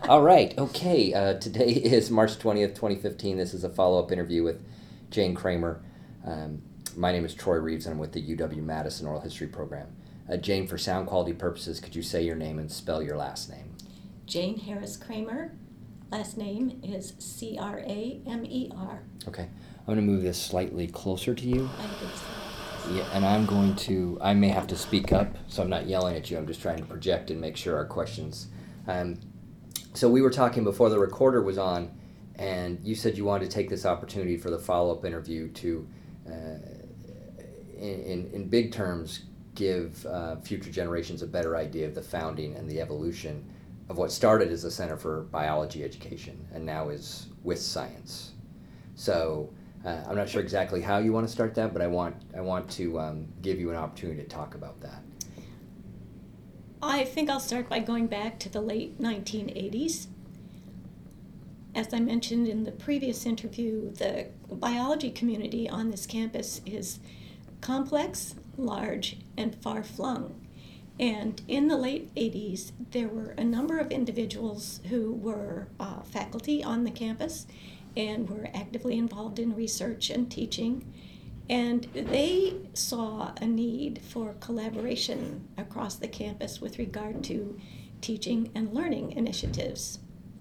All right, okay. Today is March 20th, 2015. This is a follow up interview with Jane Kramer. Um, my name is Troy Reeves, and I'm with the UW Madison Oral History Program. Jane, for sound quality purposes, could you say your name and spell your last name? Jane Harris Kramer. Last name is Kramer. Okay. I'm going to move this slightly closer to you. I think so. Yeah, and I may have to speak up, so I'm not yelling at you. I'm just trying to project and make sure our questions. So we were talking before the recorder was on, and you said you wanted to take this opportunity for the follow-up interview to, in big terms, give future generations a better idea of the founding and the evolution of what started as a Center for Biology Education and now is with science. So I'm not sure exactly how you want to start that, but I want to give you an opportunity to talk about that. I think I'll start by going back to the late 1980s. As I mentioned in the previous interview, the biology community on this campus is complex, large, and far-flung. And in the late 80s, there were a number of individuals who were faculty on the campus and were actively involved in research and teaching. And they saw a need for collaboration across the campus with regard to teaching and learning initiatives.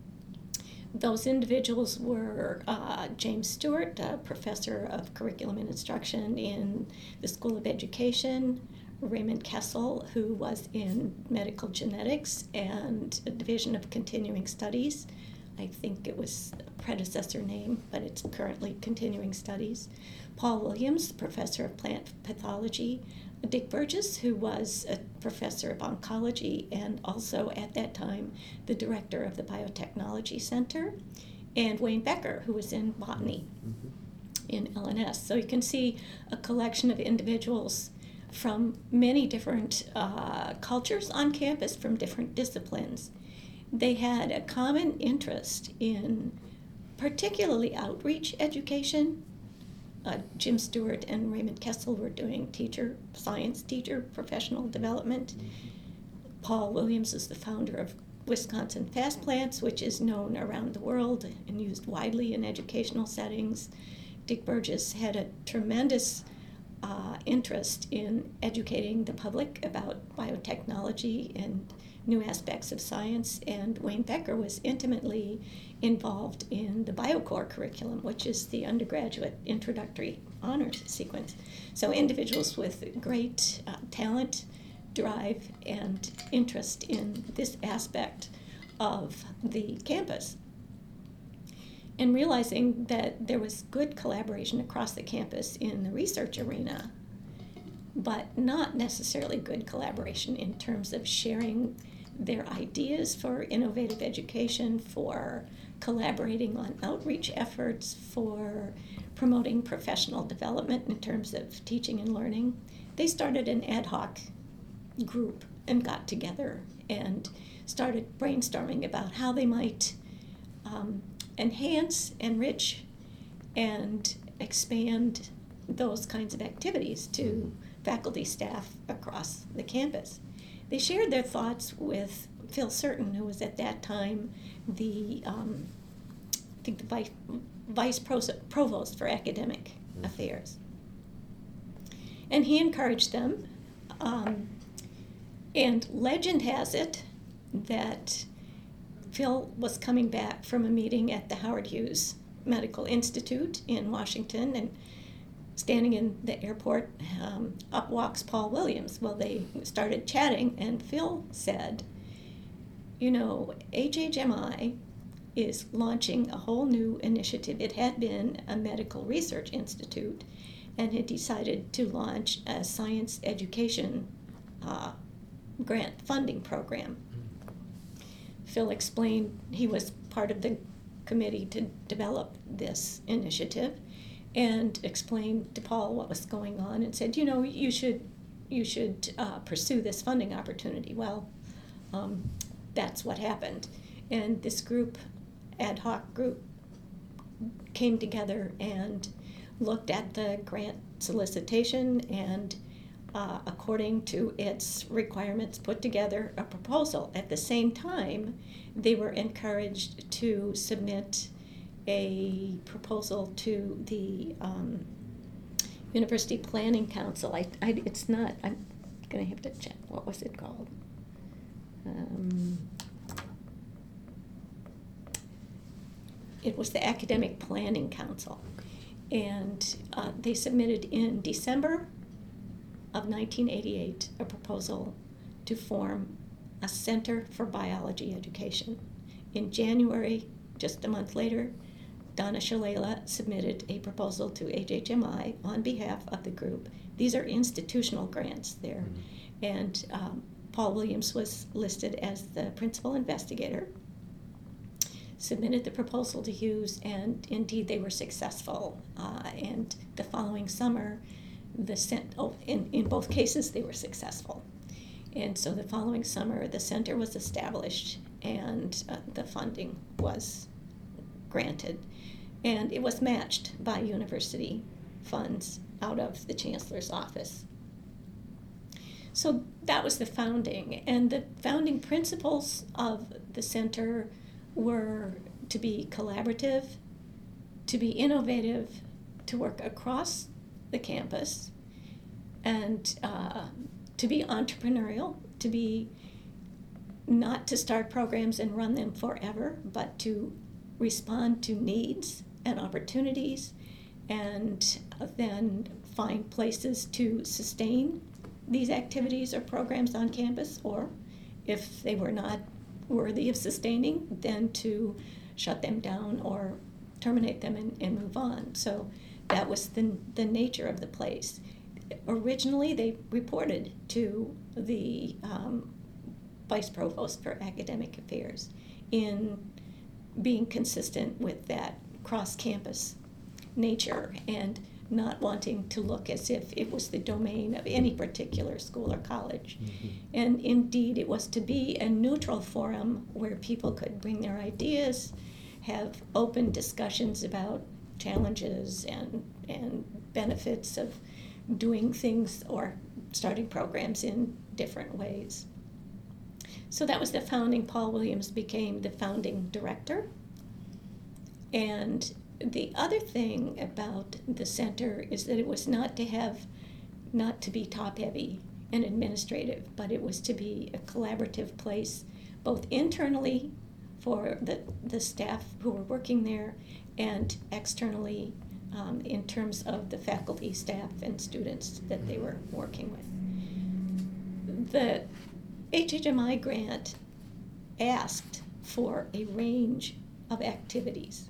Those individuals were James Stewart, a professor of curriculum and instruction in the School of Education, Raymond Kessel, who was in medical genetics and a division of continuing studies. I think it was a predecessor name, but it's currently continuing studies. Paul Williams, professor of plant pathology. Dick Burgess, who was a professor of oncology and also at that time the director of the Biotechnology Center. And Wayne Becker, who was in botany in LNS. So you can see a collection of individuals from many different cultures on campus, from different disciplines. They had a common interest in particularly outreach education. Jim Stewart and Raymond Kessel were doing science teacher professional development. Paul Williams is the founder of Wisconsin Fast Plants, which is known around the world and used widely in educational settings. Dick Burgess had a tremendous interest in educating the public about biotechnology and new aspects of science, and Wayne Becker was intimately involved in the BioCore curriculum, which is the undergraduate introductory honors sequence. So individuals with great talent, drive, and interest in this aspect of the campus. And realizing that there was good collaboration across the campus in the research arena, but not necessarily good collaboration in terms of sharing their ideas for innovative education, for collaborating on outreach efforts, for promoting professional development in terms of teaching and learning, they started an ad hoc group and got together and started brainstorming about how they might enhance, enrich, and expand those kinds of activities to faculty, staff across the campus. They shared their thoughts with Phil Certain, who was at that time the vice provost for academic affairs. And he encouraged them. And legend has it that Phil was coming back from a meeting at the Howard Hughes Medical Institute in Washington, and standing in the airport, up walks Paul Williams. Well, they started chatting, and Phil said, you know, HHMI is launching a whole new initiative. It had been a medical research institute and had decided to launch a science education grant funding program. Phil explained he was part of the committee to develop this initiative, and explained to Paul what was going on, and said, you know, you should pursue this funding opportunity. Well, that's what happened. And this group, ad hoc group, came together and looked at the grant solicitation and, according to its requirements, put together a proposal. At the same time, they were encouraged to submit a proposal to the University Planning Council. It's not, I'm going to have to check, what was it called? It was the Academic Planning Council. And they submitted in December of 1988 a proposal to form a Center for Biology Education. In January, just a month later, Donna Shalala submitted a proposal to HHMI on behalf of the group. These are institutional grants there. Mm-hmm. And Paul Williams was listed as the principal investigator, submitted the proposal to Hughes, and indeed they were successful. And the following summer, in both cases they were successful. And so the following summer, the center was established and the funding was granted. And it was matched by university funds out of the chancellor's office. So that was the founding. And the founding principles of the center were to be collaborative, to be innovative, to work across the campus, and to be entrepreneurial, to be not to start programs and run them forever, but to respond to needs and opportunities, and then find places to sustain these activities or programs on campus, or if they were not worthy of sustaining, then to shut them down or terminate them and move on. So that was the nature of the place. Originally, they reported to the Vice Provost for Academic Affairs in being consistent with that cross-campus nature and not wanting to look as if it was the domain of any particular school or college. Mm-hmm. And indeed, it was to be a neutral forum where people could bring their ideas, have open discussions about challenges and benefits of doing things or starting programs in different ways. So that was the founding. Paul Williams became the founding director. And the other thing about the center is that it was not to be top-heavy and administrative, but it was to be a collaborative place, both internally for the staff who were working there and externally in terms of the faculty, staff, and students that they were working with. The HHMI grant asked for a range of activities.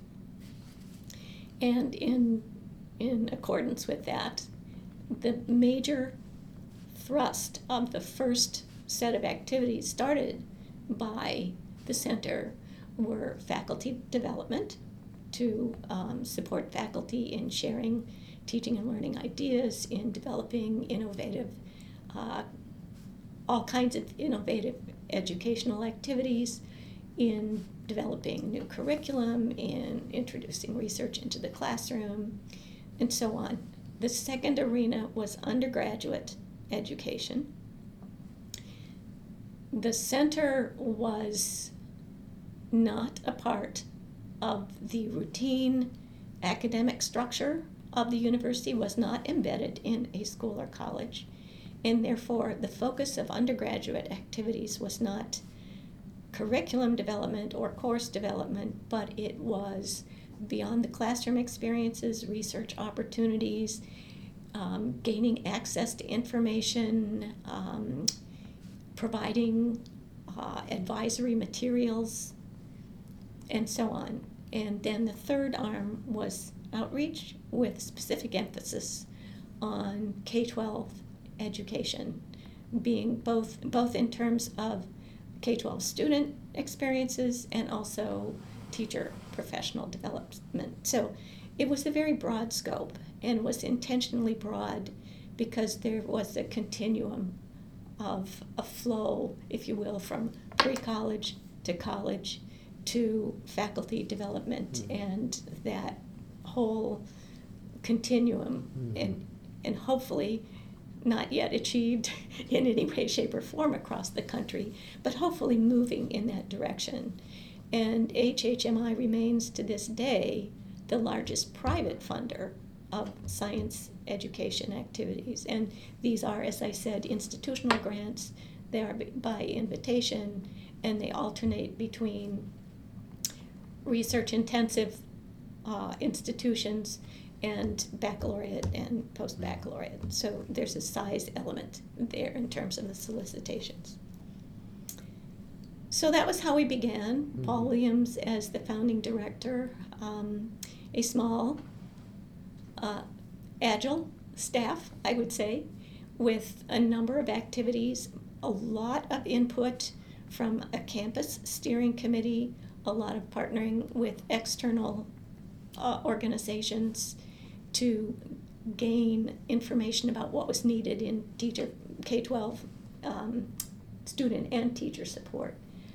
And in accordance with that, the major thrust of the first set of activities started by the center were faculty development to support faculty in sharing teaching and learning ideas, in developing innovative, all kinds of innovative educational activities, in developing new curriculum, in introducing research into the classroom, and so on. The second arena was undergraduate education. The center was not a part of the routine academic structure of the university, was not embedded in a school or college, and therefore the focus of undergraduate activities was not curriculum development or course development, but it was beyond the classroom experiences, research opportunities, gaining access to information, providing advisory materials, and so on. And then the third arm was outreach with specific emphasis on K-12 education, being both in terms of K-12 student experiences and also teacher professional development. So it was a very broad scope and was intentionally broad because there was a continuum of a flow, if you will, from pre-college to college to faculty development, and that whole continuum, and hopefully not yet achieved in any way, shape, or form across the country, but hopefully moving in that direction. And HHMI remains to this day the largest private funder of science education activities. And these are, as I said, institutional grants. They are by invitation, and they alternate between research-intensive institutions and baccalaureate and post-baccalaureate. So there's a size element there in terms of the solicitations. So that was how we began. Mm-hmm. Paul Williams as the founding director, a small, agile staff, I would say, with a number of activities, a lot of input from a campus steering committee, a lot of partnering with external organizations to gain information about what was needed in teacher K-12 student and teacher support.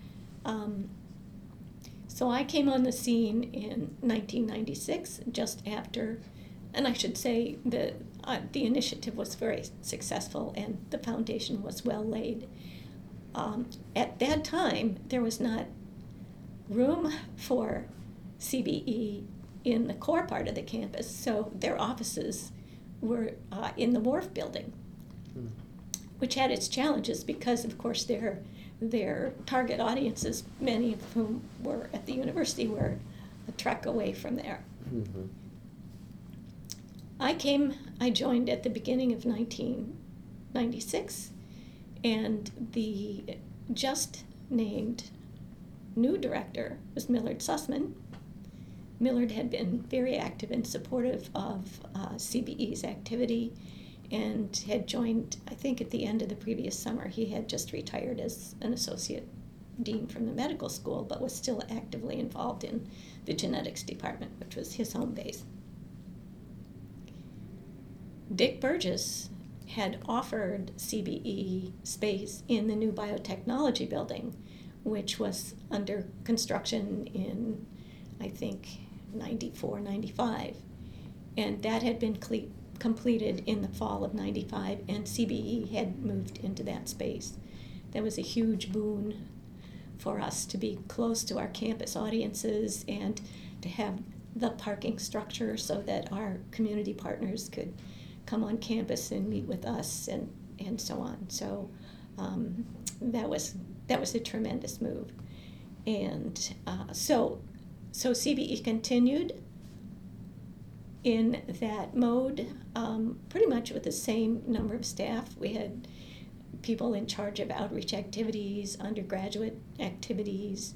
So I came on the scene in 1996, just after, and I should say the initiative was very successful and the foundation was well laid. At that time, there was not room for CBE in the core part of the campus, so their offices were in the Wharf building, which had its challenges because, of course, their target audiences, many of whom were at the university, were a trek away from there. Mm-hmm. I joined at the beginning of 1996, and the just named new director was Millard Sussman. Millard had been very active and supportive of CBE's activity and had joined, I think, at the end of the previous summer. He had just retired as an associate dean from the medical school, but was still actively involved in the genetics department, which was his home base. Dick Burgess had offered CBE space in the new biotechnology building, which was under construction in, I think, 94, 95. And that had been completed in the fall of 95, and CBE had moved into that space. That was a huge boon for us to be close to our campus audiences and to have the parking structure so that our community partners could come on campus and meet with us and so on. So that was a tremendous move. And so CBE continued in that mode, pretty much with the same number of staff. We had people in charge of outreach activities, undergraduate activities,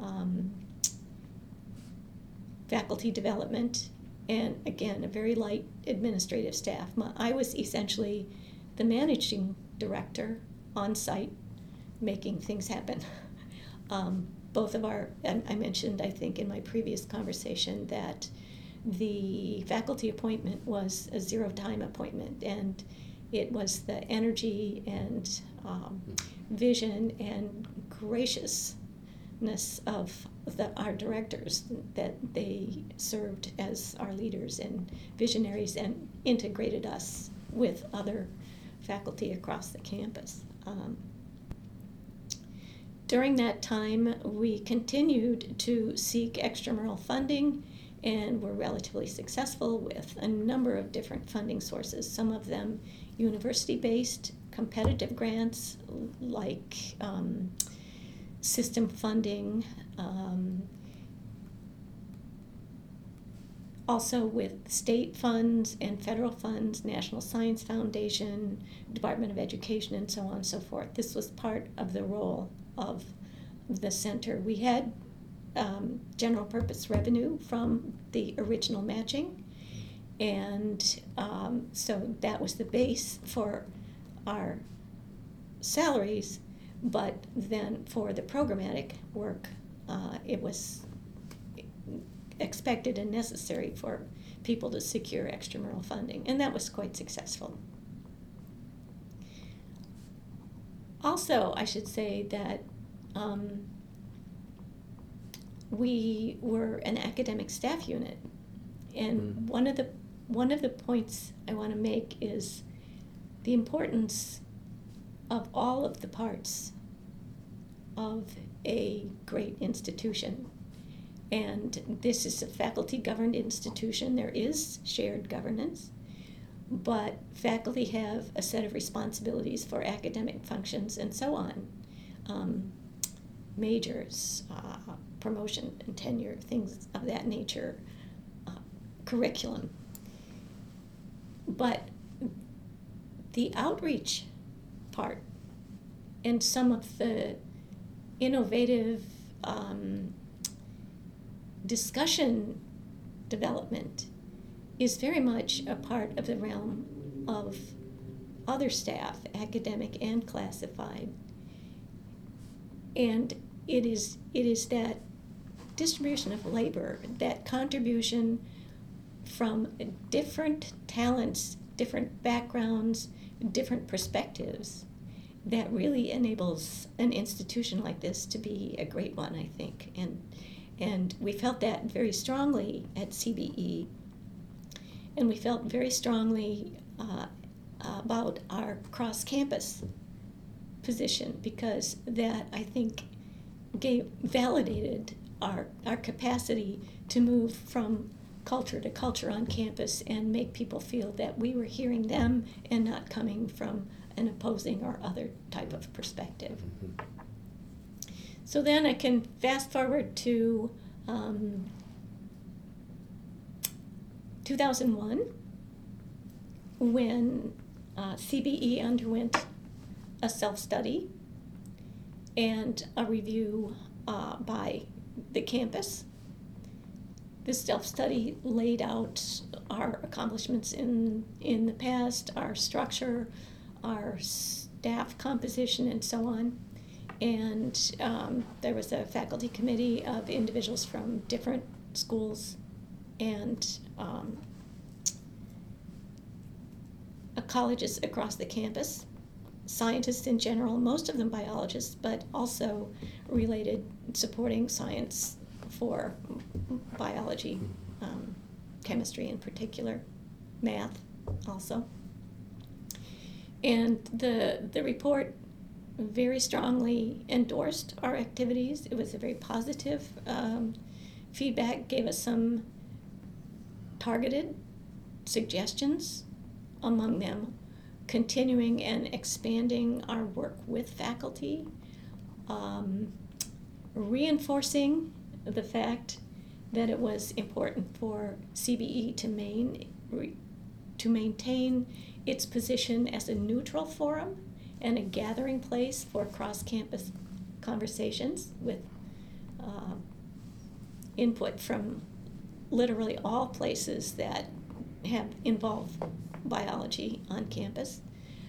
faculty development, and again, a very light administrative staff. I was essentially the managing director on site, making things happen. Both of our, I mentioned, I think, in my previous conversation that the faculty appointment was a zero-time appointment, and it was the energy and vision and graciousness of our directors that they served as our leaders and visionaries and integrated us with other faculty across the campus. During that time, we continued to seek extramural funding and were relatively successful with a number of different funding sources, some of them university-based, competitive grants like system funding, also with state funds and federal funds, National Science Foundation, Department of Education, and so on and so forth. This was part of the role of the center. We had general purpose revenue from the original matching, and so that was the base for our salaries, but then for the programmatic work, it was expected and necessary for people to secure extramural funding, and that was quite successful. Also, I should say that we were an academic staff unit, and one of the points I want to make is the importance of all of the parts of a great institution. And this is a faculty-governed institution. There is shared governance, but faculty have a set of responsibilities for academic functions and so on. Majors, promotion and tenure, things of that nature, curriculum. But the outreach part and some of the innovative discussion development is very much a part of the realm of other staff, academic and classified. And it is that distribution of labor, that contribution from different talents, different backgrounds, different perspectives, that really enables an institution like this to be a great one, I think. And we felt that very strongly at CBE. And we felt very strongly about our cross-campus position, because that, I think, validated our capacity to move from culture to culture on campus and make people feel that we were hearing them and not coming from an opposing or other type of perspective. Mm-hmm. So then I can fast forward to 2001, when CBE underwent a self-study and a review by the campus. This self-study laid out our accomplishments in the past, our structure, our staff composition, and so on. And there was a faculty committee of individuals from different schools and colleges across the campus, scientists in general, most of them biologists, but also related supporting science for biology, chemistry in particular, math also. And the report very strongly endorsed our activities. It was a very positive feedback, gave us some targeted suggestions, among them continuing and expanding our work with faculty, reinforcing the fact that it was important for CBE to maintain its position as a neutral forum and a gathering place for cross-campus conversations with input from literally all places that have involved biology on campus.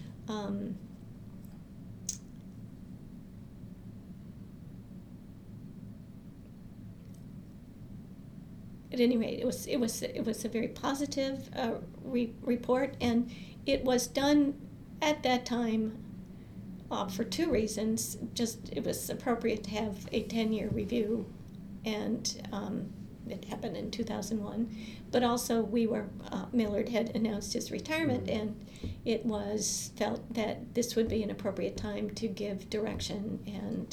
At any rate, it was a very positive report, and it was done at that time for two reasons. Just it was appropriate to have a 10-year review, and it happened in 2001. But also, Millard had announced his retirement, and it was felt that this would be an appropriate time to give direction and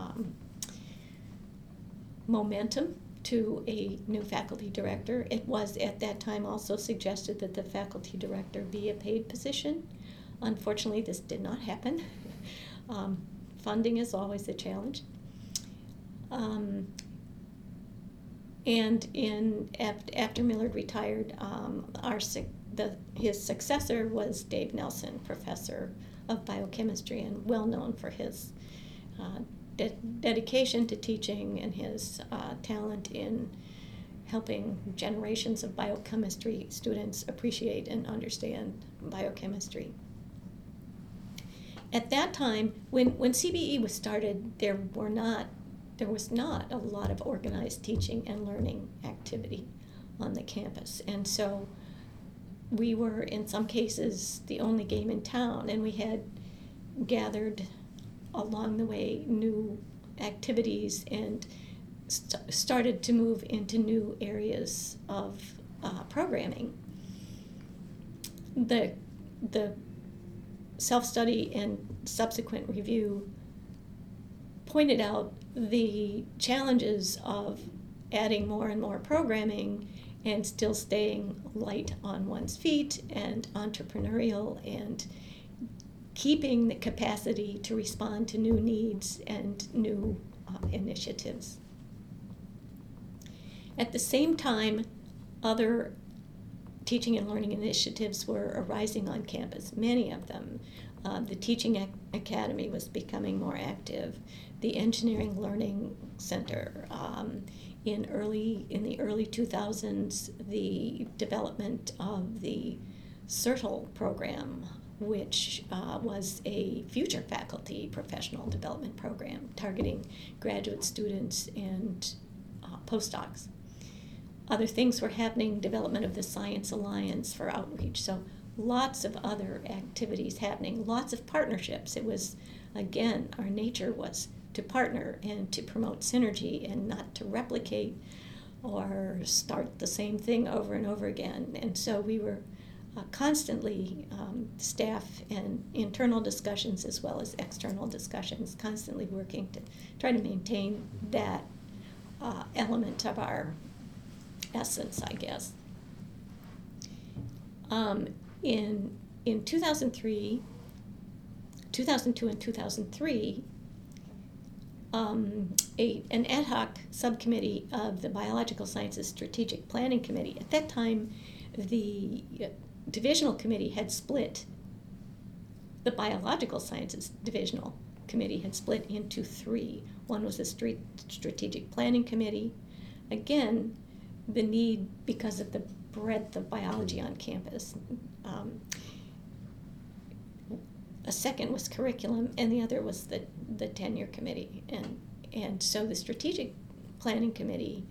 momentum to a new faculty director. It was at that time also suggested that the faculty director be a paid position. Unfortunately, this did not happen. Funding is always a challenge. And after Millard retired, his successor was Dave Nelson, professor of biochemistry and well known for his dedication to teaching and his talent in helping generations of biochemistry students appreciate and understand biochemistry. At that time, when CBE was started, there was not a lot of organized teaching and learning activity on the campus. And so we were, in some cases, the only game in town, and we had gathered along the way new activities and started to move into new areas of programming. The self-study and subsequent review pointed out the challenges of adding more and more programming and still staying light on one's feet and entrepreneurial and keeping the capacity to respond to new needs and new initiatives. At the same time, other teaching and learning initiatives were arising on campus, many of them. The Teaching Academy was becoming more active. The Engineering Learning Center. In the early 2000s, the development of the CERTL program, which was a future faculty professional development program targeting graduate students and postdocs. Other things were happening, development of the Science Alliance for outreach, so lots of other activities happening, lots of partnerships. It was, again, our nature was to partner and to promote synergy and not to replicate or start the same thing over and over again. And so we were constantly, staff and internal discussions as well as external discussions, constantly working to try to maintain that element of our essence, I guess. In 2002 and 2003, an ad hoc subcommittee of the Biological Sciences Strategic Planning Committee. At that time, the divisional committee had split. The Biological Sciences Divisional Committee had split into three. One was the Strategic Planning Committee. Again, the need because of the breadth of biology on campus. A second was curriculum, and the other was the tenure committee. And so the Strategic Planning Committee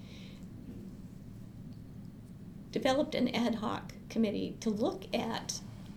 developed an ad hoc committee to look at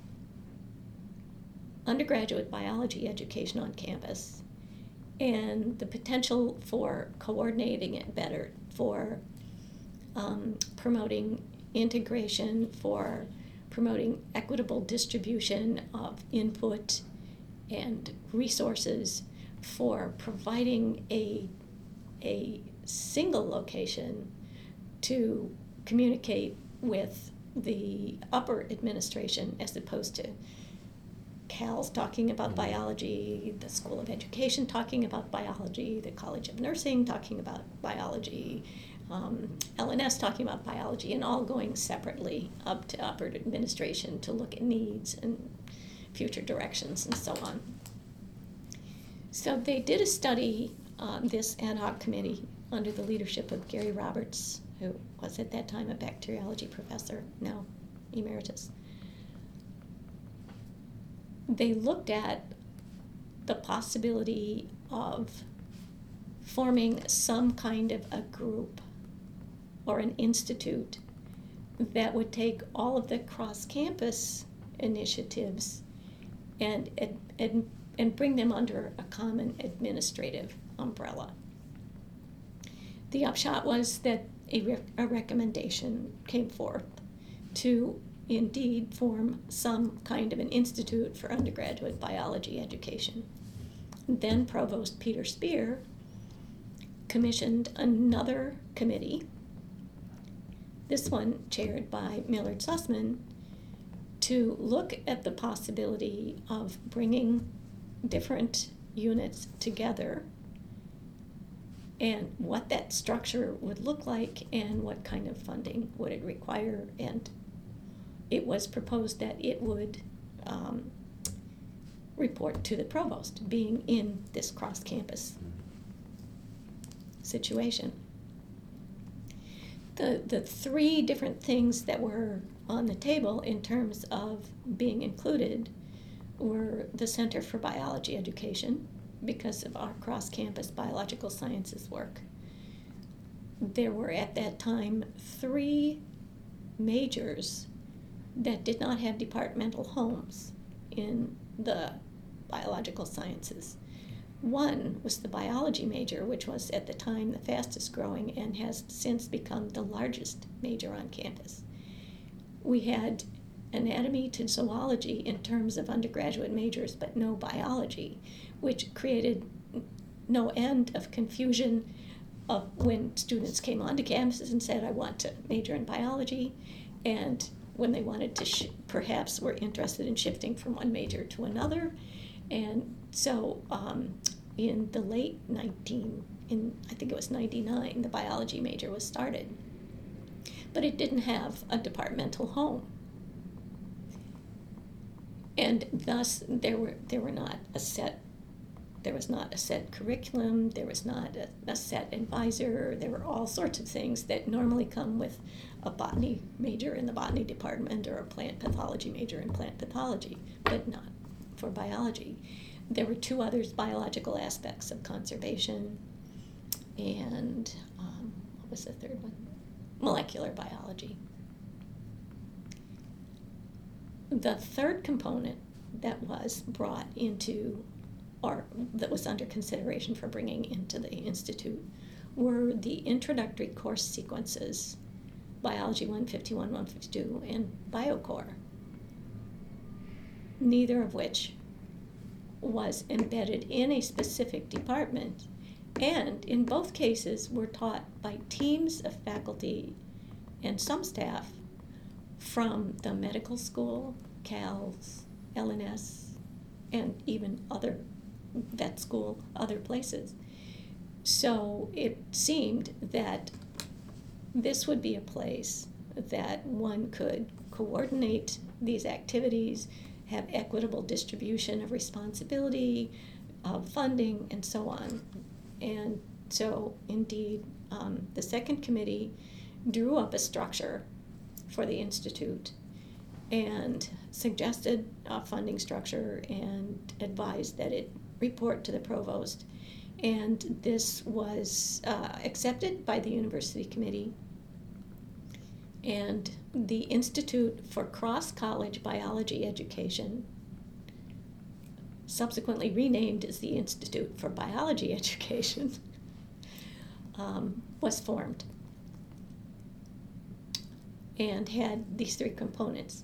undergraduate biology education on campus and the potential for coordinating it better, for promoting integration, for promoting equitable distribution of input and resources, for providing a single location to communicate with the upper administration as opposed to CALS talking about biology, the School of Education talking about biology, the College of Nursing talking about biology, LNS talking about biology, and all going separately up to upper administration to look at needs and future directions and so on. So they did a study, this ad hoc committee, under the leadership of Gary Roberts, who was at that time a bacteriology professor, now emeritus. They looked at the possibility of forming some kind of a group or an institute that would take all of the cross-campus initiatives and bring them under a common administrative umbrella. The upshot was that a recommendation came forth to indeed form some kind of an institute for undergraduate biology education. Then Provost Peter Spear commissioned another committee, this one chaired by Millard Sussman, to look at the possibility of bringing different units together and what that structure would look like and what kind of funding would it require. And it was proposed that it would report to the provost, being in this cross-campus situation. The three different things that were on the table in terms of being included were the Center for Biology Education, because of our cross-campus biological sciences work. There were at that time 3 majors that did not have departmental homes in the biological sciences. One was the biology major, which was at the time the fastest growing and has since become the largest major on campus. We had anatomy to zoology in terms of undergraduate majors, but no biology, which created no end of confusion of when students came onto campuses and said, I want to major in biology, and when they wanted to perhaps were interested in shifting from one major to another. And so in the late I think it was 99, the biology major was started. But it didn't have a departmental home. And thus there was not a set curriculum, there was not a set advisor, there were all sorts of things that normally come with a botany major in the botany department or a plant pathology major in plant pathology, but not for biology. There were two others, biological aspects of conservation, and what was the third one? Molecular biology. The third component that was brought into, or that was under consideration for bringing into the Institute, were the introductory course sequences, Biology 151, 152, and BioCore, neither of which was embedded in a specific department, and in both cases were taught by teams of faculty and some staff from the medical school, CALS, LNS, and even other vet school, other places. So it seemed that this would be a place that one could coordinate these activities, have equitable distribution of responsibility, of funding, and so on. And so, indeed, the second committee drew up a structure for the Institute and suggested a funding structure and advised that it report to the provost. And this was accepted by the university committee. And the Institute for Cross-College Biology Education, subsequently renamed as the Institute for Biology Education, was formed and had these three components.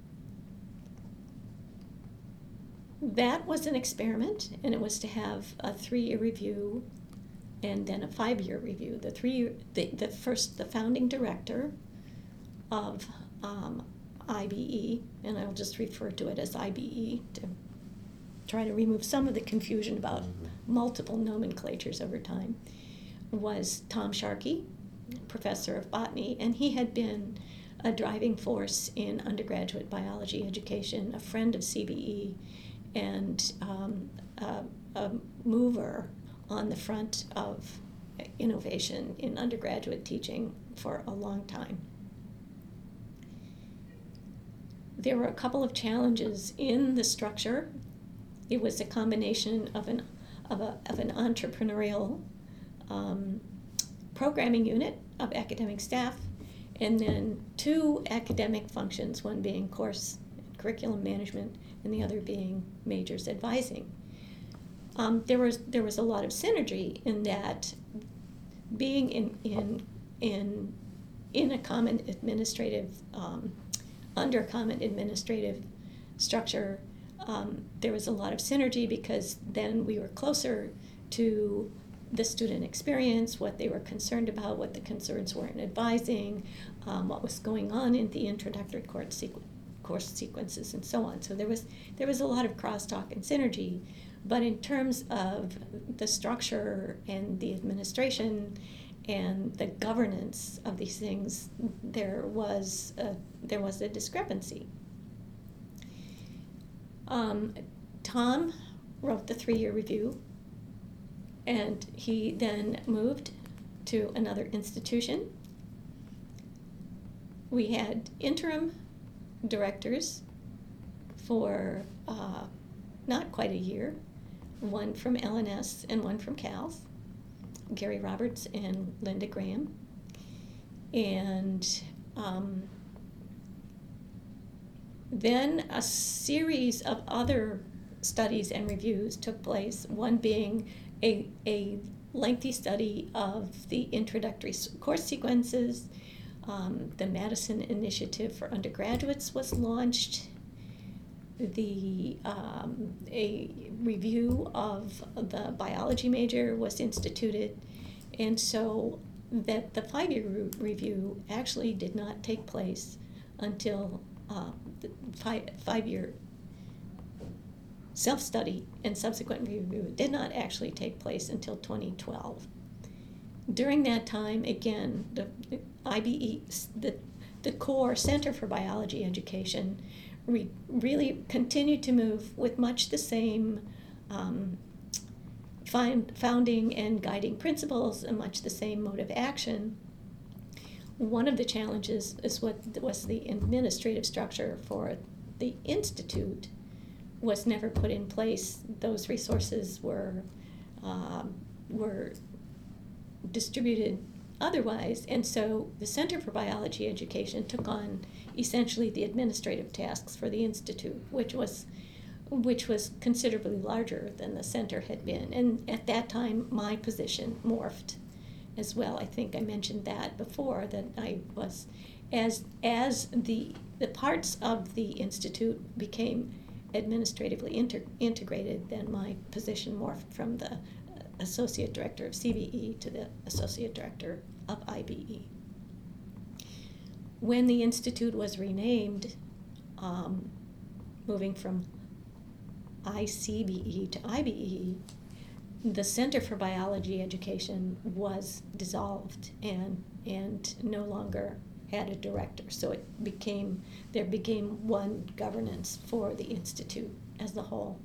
That was an experiment, and it was to have a 3-year review and then a 5-year review. The founding director of IBE, and I'll just refer to it as IBE to try to remove some of the confusion about multiple nomenclatures over time, was Tom Sharkey, professor of botany, and he had been a driving force in undergraduate biology education, a friend of CBE, and a mover on the front of innovation in undergraduate teaching for a long time. There were a couple of challenges in the structure. It was a combination of an entrepreneurial programming unit of academic staff, and then 2 academic functions, one being course and curriculum management, and the other being majors advising. There was a lot of synergy in that, being in a common administrative under a common administrative structure. There was a lot of synergy because then we were closer to the student experience, what they were concerned about, what the concerns were in advising, what was going on in the introductory course sequences, and so on. So there was a lot of crosstalk and synergy, but in terms of the structure and the administration and the governance of these things, there was a discrepancy. Tom wrote the 3-year review, and he then moved to another institution. We had interim directors for not quite a year, one from LNS and one from CALS, Gary Roberts and Linda Graham. And then a series of other studies and reviews took place, one being a lengthy study of the introductory course sequences, The Madison Initiative for Undergraduates was launched. A review of the biology major was instituted, and so that the 5-year review actually did not take place until the 5-year self-study and subsequent review did not actually take place until 2012. During that time, again, the IBE, the core Center for Biology Education, really continued to move with much the same founding and guiding principles and much the same mode of action. One of the challenges is what was the administrative structure for the institute was never put in place. Those resources were distributed otherwise, and so the Center for Biology Education took on essentially the administrative tasks for the institute, which was considerably larger than the center had been. And at that time, my position morphed as well. I think I mentioned that before, that I was, as the parts of the institute became administratively integrated, then my position morphed from the associate director of CBE to the associate director of IBE. When the institute was renamed, moving from ICBE to IBE, the Center for Biology Education was dissolved and no longer had a director. So there became one governance for the institute as a whole.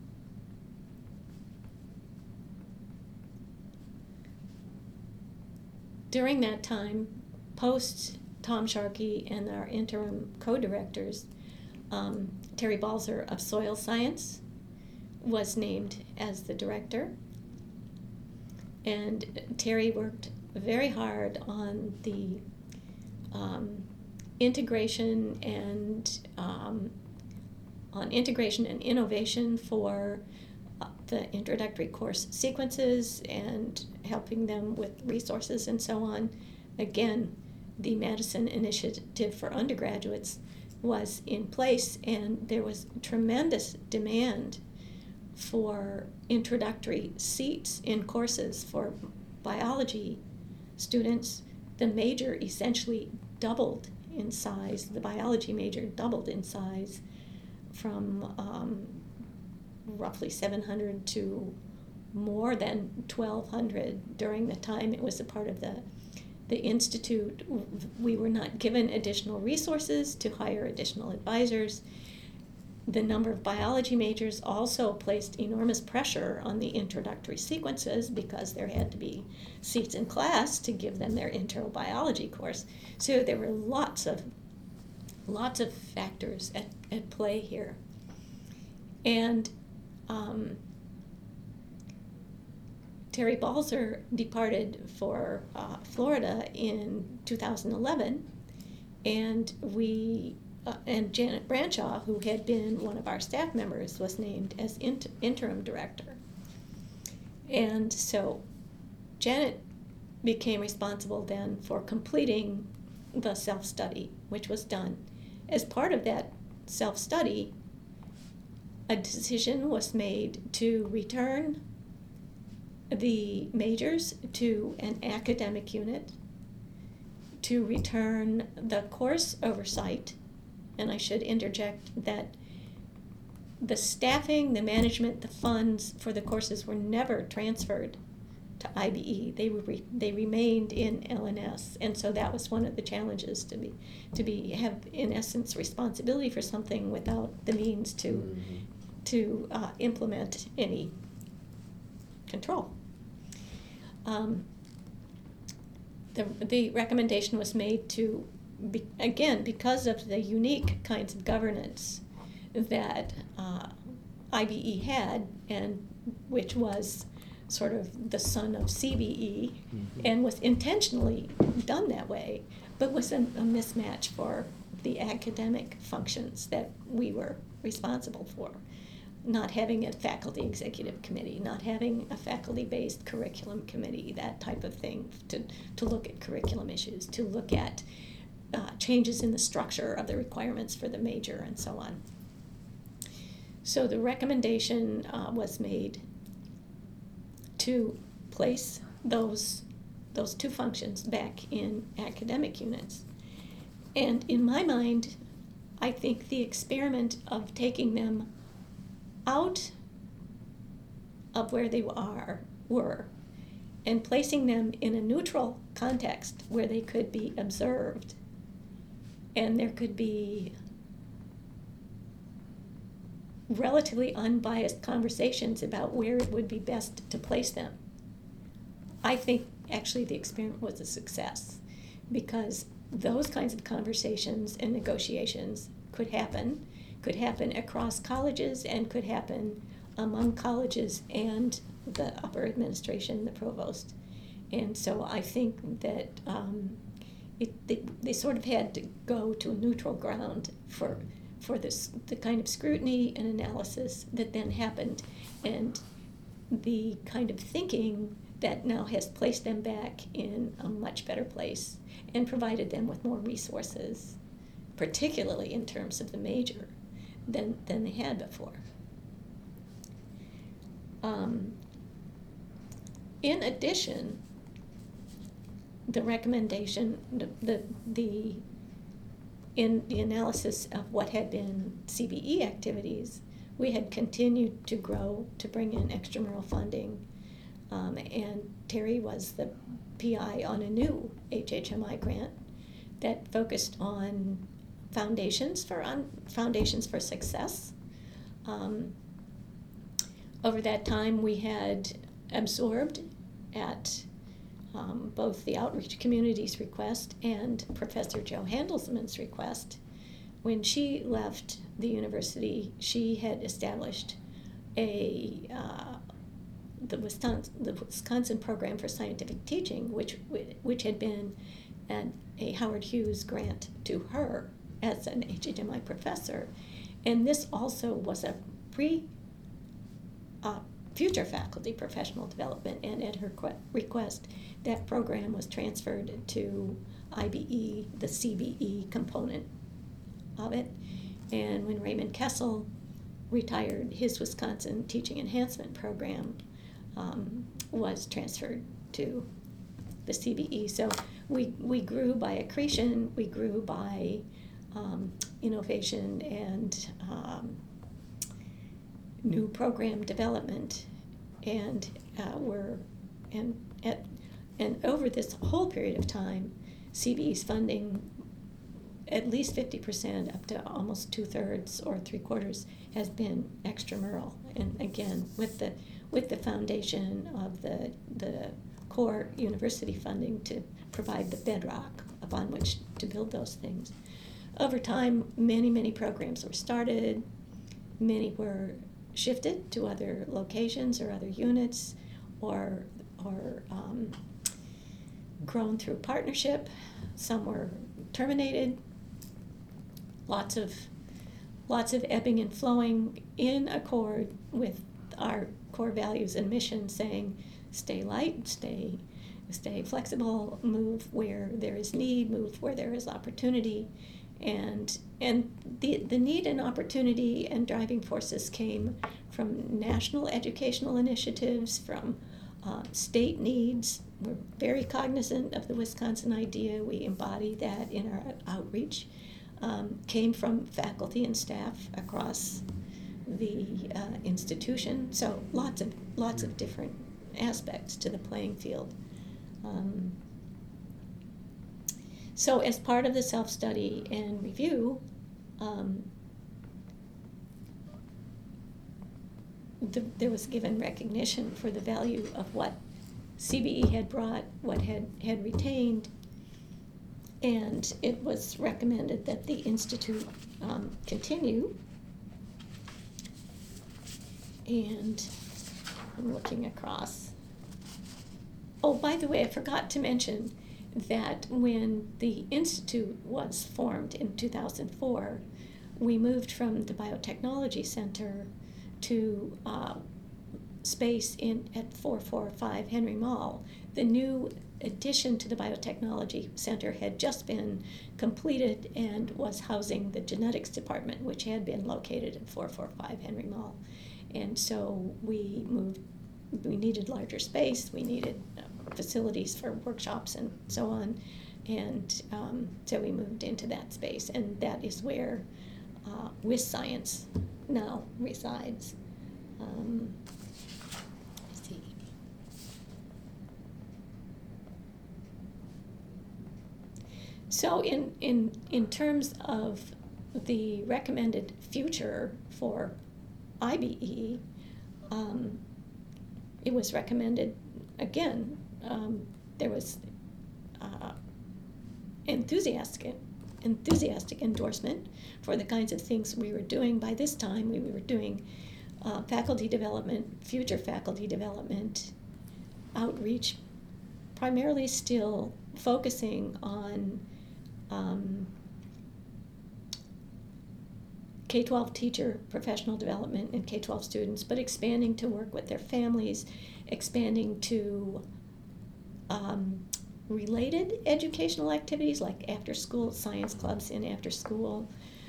During that time, post Tom Sharkey and our interim co-directors, Terry Balzer of Soil Science was named as the director. And Terry worked very hard on the integration and innovation for the introductory course sequences and helping them with resources and so on. Again, the Madison Initiative for Undergraduates was in place, and there was tremendous demand for introductory seats in courses for biology students. The major essentially doubled in size. The biology major doubled in size from roughly 700 to more than 1,200 during the time it was a part of the institute. We were not given additional resources to hire additional advisors. The number of biology majors also placed enormous pressure on the introductory sequences because there had to be seats in class to give them their intro biology course. So there were lots of factors at play here. And Terry Balzer departed for Florida in 2011, and and Janet Branshaw, who had been one of our staff members, was named as interim director. And so Janet became responsible then for completing the self-study, which was done. As part of that self-study, a decision was made to return the majors to an academic unit, to return the course oversight, and I should interject that the staffing, the management, the funds for the courses were never transferred to IBE. They remained in LNS, and so that was one of the challenges to have in essence responsibility for something without the means to implement any control. The recommendation was made to, again, because of the unique kinds of governance that IBE had, and which was sort of the son of CBE, and was intentionally done that way, but was a mismatch for the academic functions that we were responsible for. Not having a faculty executive committee, not having a faculty-based curriculum committee, that type of thing, to look at curriculum issues, to look at changes in the structure of the requirements for the major and so on. So the recommendation was made to place those two functions back in academic units. And in my mind, I think the experiment of taking them out of where they were and placing them in a neutral context where they could be observed and there could be relatively unbiased conversations about where it would be best to place them. I think actually the experiment was a success because those kinds of conversations and negotiations could happen across colleges and could happen among colleges and the upper administration, the provost. And so I think that they sort of had to go to a neutral ground for the kind of scrutiny and analysis that then happened, and the kind of thinking that now has placed them back in a much better place and provided them with more resources, particularly in terms of the major, than they had before. In addition, the recommendation, in the analysis of what had been CBE activities, we had continued to grow to bring in extramural funding, and Terry was the PI on a new HHMI grant that focused on foundations for success. Over that time, we had absorbed at both the outreach community's request and Professor Jo Handelsman's request. When she left the university, she had established the Wisconsin Program for Scientific Teaching, which had been a Howard Hughes grant to her as an HHMI professor. And this also was a future faculty professional development, and at her request, that program was transferred to IBE, the CBE component of it. And when Raymond Kessel retired, his Wisconsin Teaching Enhancement Program was transferred to the CBE. So we grew by accretion, we grew by innovation and new program development, and over this whole period of time, CBE's funding, at least 50%, up to almost 2/3 or 3/4, has been extramural. And again, with the foundation of the core university funding to provide the bedrock upon which to build those things. Over time, many programs were started, many were shifted to other locations or other units, or grown through partnership. Some were terminated. Lots of ebbing and flowing in accord with our core values and mission, saying stay light, stay flexible, move where there is need, move where there is opportunity. And the need and opportunity and driving forces came from national educational initiatives, from state needs. We're very cognizant of the Wisconsin idea. We embody that in our outreach. Came from faculty and staff across the institution. So lots of different aspects to the playing field. So as part of the self-study and review, there was given recognition for the value of what CBE had brought, what had retained, and it was recommended that the Institute continue. And I'm looking across. Oh, by the way, I forgot to mention that when the Institute was formed in 2004, we moved from the Biotechnology Center to space at 445 Henry Mall. The new addition to the Biotechnology Center had just been completed and was housing the genetics department, which had been located at 445 Henry Mall. And so we needed larger space, we needed facilities for workshops and so on. And so we moved into that space, and that is where WIS Science now resides. Let's see. So in terms of the recommended future for IBE, it was recommended, again, there was enthusiastic endorsement for the kinds of things we were doing. By this time, we were doing faculty development, future faculty development, outreach, primarily still focusing on K-12 teacher professional development and K-12 students, but expanding to work with their families, expanding to related educational activities like after-school science clubs and after-school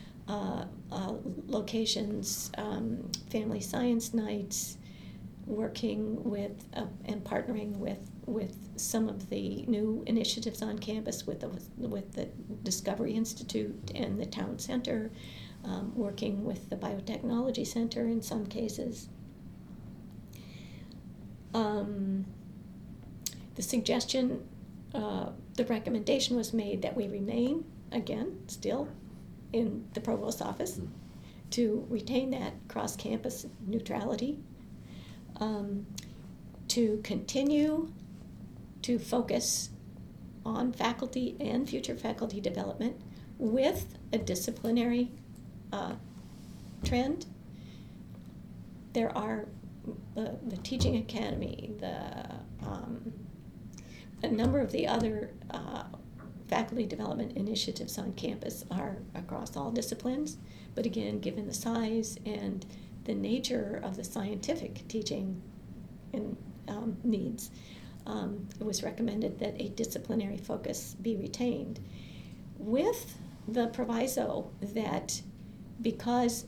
locations, family science nights, working with and partnering with some of the new initiatives on campus with the Discovery Institute and the Town Center, working with the Biotechnology Center in some cases. The suggestion, the recommendation was made that we remain, again, still in the provost's office, to retain that cross-campus neutrality, to continue to focus on faculty and future faculty development with a disciplinary trend. There are the Teaching Academy, a number of the other faculty development initiatives on campus are across all disciplines, but again, given the size and the nature of the scientific teaching and needs, it was recommended that a disciplinary focus be retained, with the proviso that because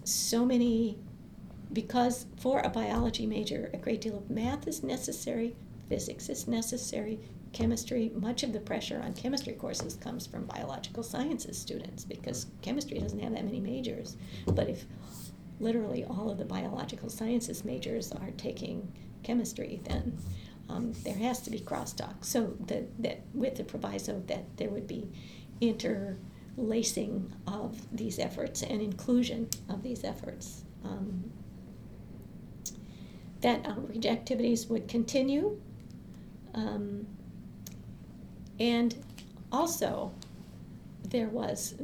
for a biology major a great deal of math is necessary, physics is necessary, chemistry, much of the pressure on chemistry courses comes from biological sciences students because chemistry doesn't have that many majors. But if literally all of the biological sciences majors are taking chemistry, then there has to be crosstalk. So that with the proviso that there would be interlacing of these efforts and inclusion of these efforts. That outreach activities would continue. And also, there was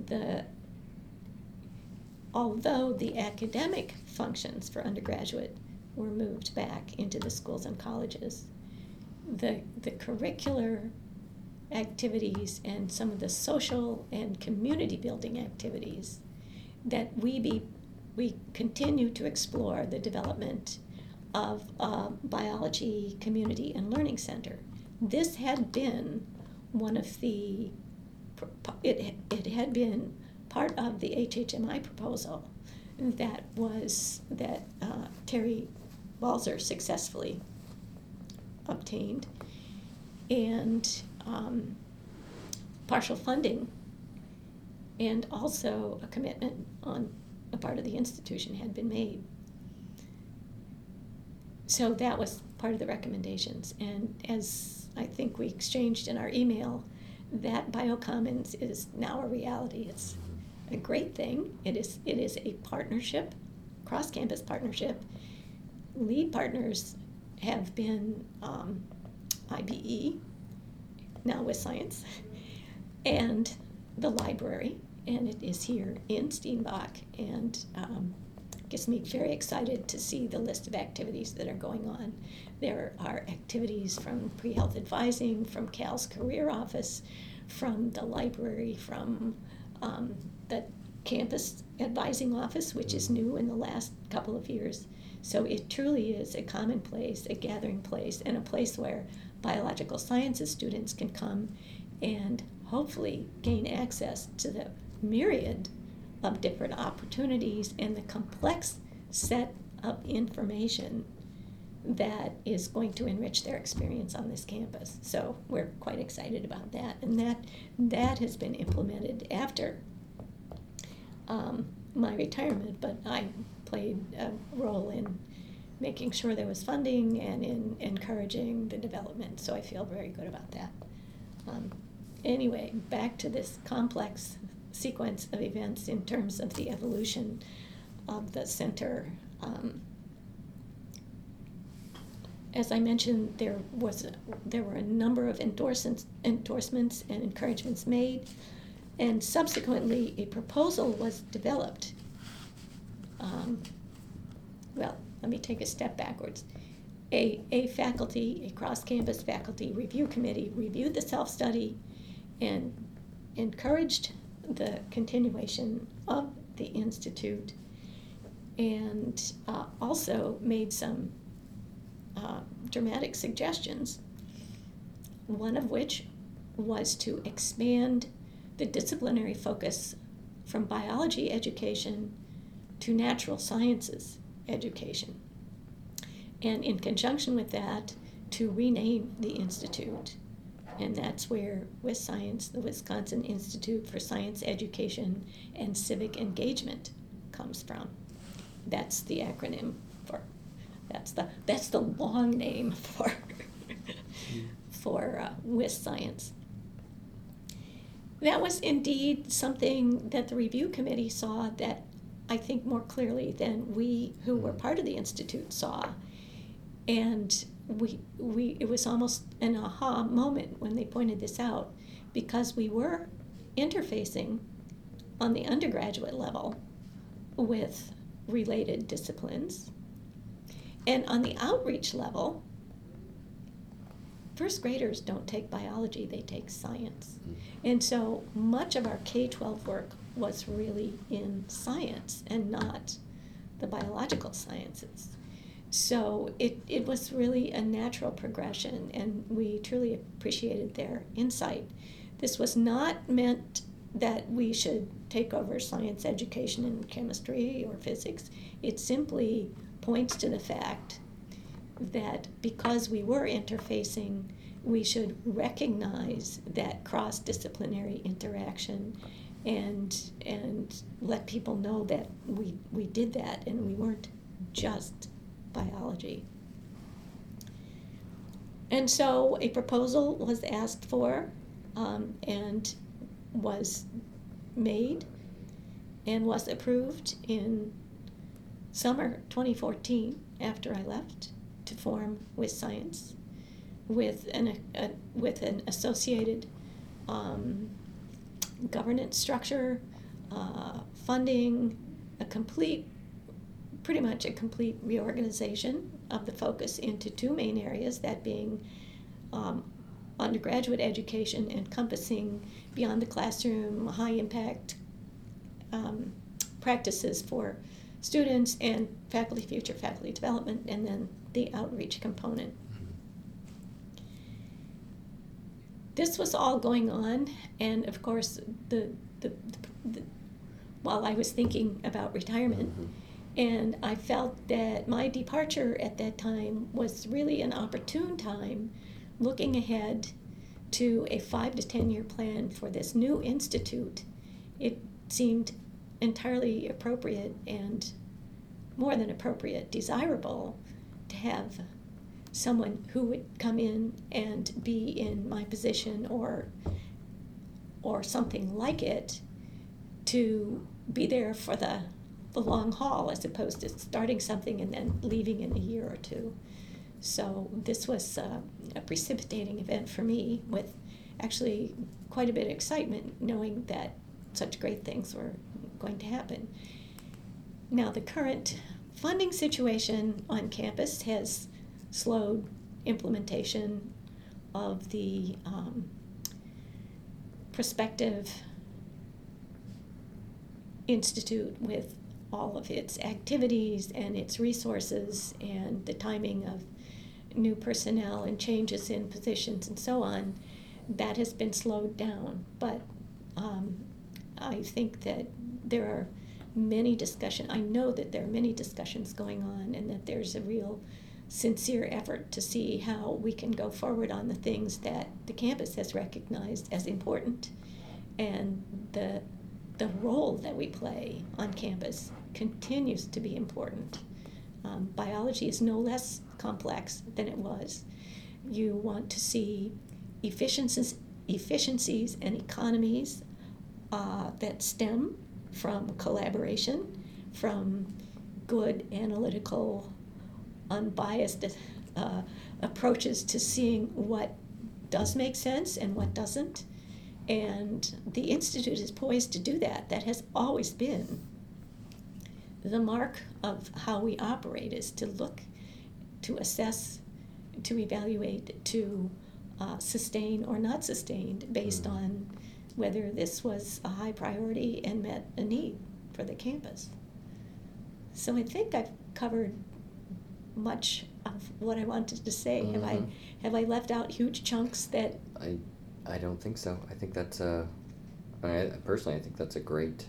although the academic functions for undergraduate were moved back into the schools and colleges, the curricular activities and some of the social and community building activities that we continue to explore the development of a biology community and learning center. This had been one of the, it had been part of the HHMI proposal that Terry Balzer successfully obtained, and partial funding, and also a commitment on the part of the institution had been made. So that was part of the recommendations, and as I think we exchanged in our email, that BioCommons is now a reality. It's a great thing. It is a partnership, cross-campus partnership. Lead partners have been IBE, now WIS Science, and the library, and it is here in Steenbach, and gets me very excited to see the list of activities that are going on. There are activities from pre-health advising, from Cal's career office, from the library, from the campus advising office, which is new in the last couple of years. So it truly is a common place, a gathering place, and a place where biological sciences students can come and hopefully gain access to the myriad of different opportunities and the complex set of information that is going to enrich their experience on this campus. So we're quite excited about that. And that has been implemented after my retirement, but I played a role in making sure there was funding and in encouraging the development. So I feel very good about that. Anyway, back to this complex sequence of events in terms of the evolution of the center. As I mentioned, there were a number of endorsements and encouragements made, and subsequently a proposal was developed. Well, let me take a step backwards. A cross-campus faculty review committee reviewed the self-study and encouraged the continuation of the Institute, and also made some dramatic suggestions, one of which was to expand the disciplinary focus from biology education to natural sciences education. And in conjunction with that, to rename the Institute. And that's where WisScience, the Wisconsin Institute for Science Education and Civic Engagement, comes from. That's the acronym for, that's the long name for WisScience. That was indeed something that the review committee saw that I think more clearly than we who were part of the Institute saw. And it was almost an aha moment when they pointed this out, because we were interfacing on the undergraduate level with related disciplines. And on the outreach level, first graders don't take biology, they take science. And so much of our K-12 work was really in science and not the biological sciences. So it was really a natural progression, and we truly appreciated their insight. This was not meant that we should take over science education in chemistry or physics. It simply points to the fact that because we were interfacing, we should recognize that cross-disciplinary interaction and let people know that we did that and we weren't just biology. And so a proposal was asked for and was made and was approved in summer 2014 after I left to form WisScience with an associated governance structure, funding, pretty much a complete reorganization of the focus into two main areas, that being undergraduate education encompassing beyond the classroom, high impact practices for students and future faculty development, and then the outreach component. This was all going on, and of course, while I was thinking about retirement, and I felt that my departure at that time was really an opportune time, looking ahead to a 5 to 10 year plan for this new institute. It seemed entirely appropriate, and more than appropriate, desirable, to have someone who would come in and be in my position or something like it, to be there for the long haul, as opposed to starting something and then leaving in a year or two. So this was a precipitating event for me, with actually quite a bit of excitement, knowing that such great things were going to happen. Now, the current funding situation on campus has slowed implementation of the prospective institute with all of its activities and its resources, and the timing of new personnel and changes in positions and so on, that has been slowed down. But I think that there are many discussions. I know that there are many discussions going on, and that there's a real sincere effort to see how we can go forward on the things that the campus has recognized as important, and the role that we play on campus continues to be important. Biology is no less complex than it was. You want to see efficiencies and economies that stem from collaboration, from good analytical, unbiased approaches to seeing what does make sense and what doesn't. And the Institute is poised to do that. That has always been the mark of how we operate, is to look, to assess, to evaluate, to sustain or not sustained based on whether this was a high priority and met a need for the campus. So I think I've covered much of what I wanted to say. Mm-hmm. Have I left out huge chunks that? I don't think so. I think that's personally, I think that's a great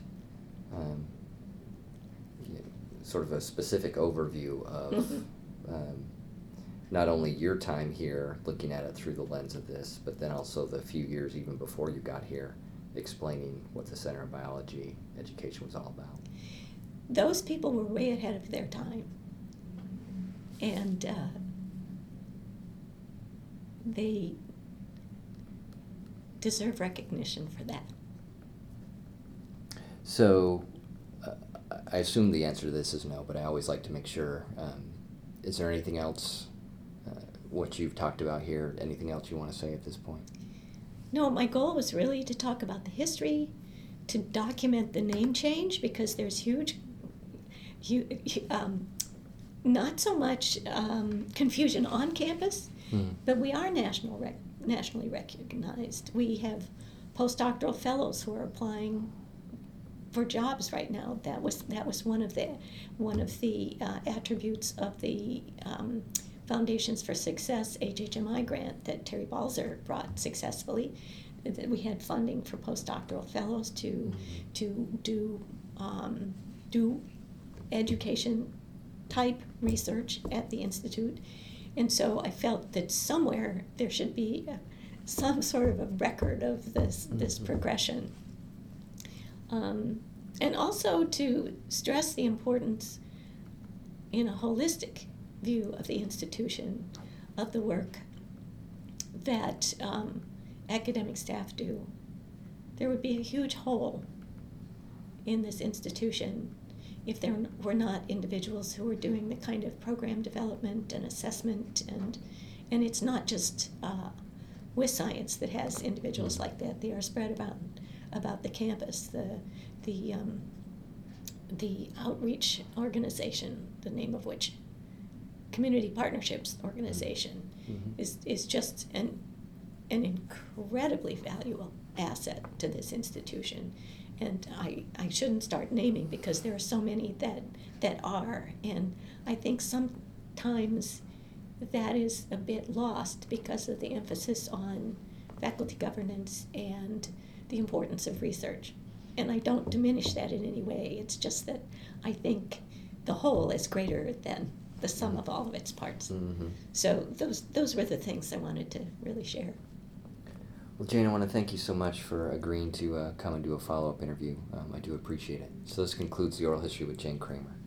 sort of a specific overview of not only your time here, looking at it through the lens of this, but then also the few years even before you got here, explaining what the Center of Biology Education was all about. Those people were way ahead of their time, and they deserve recognition for that. So, I assume the answer to this is no, but I always like to make sure. Is there anything else, what you've talked about here, anything else you want to say at this point? No, my goal was really to talk about the history, to document the name change, because there's not so much confusion on campus, but we are nationally recognized. We have postdoctoral fellows who are applying for jobs right now. That was one of the attributes of the Foundations for Success HHMI grant that Terry Balzer brought successfully. That we had funding for postdoctoral fellows to do education type research at the Institute. And so I felt that somewhere there should be some sort of a record of this progression. And also to stress the importance, in a holistic view of the institution, of the work that academic staff do. There would be a huge hole in this institution if there were not individuals who were doing the kind of program development and assessment, and it's not just with science that has individuals like that. They are spread about the campus. The outreach organization, the name of which, Community Partnerships Organization, is just an incredibly valuable asset to this institution. And I shouldn't start naming, because there are so many that are, and I think sometimes that is a bit lost because of the emphasis on faculty governance and the importance of research. And I don't diminish that in any way. It's just that I think the whole is greater than the sum of all of its parts. So those were the things I wanted to really share. Well, Jane, I want to thank you so much for agreeing to come and do a follow-up interview. I do appreciate it. So this concludes the Oral History with Jane Kramer.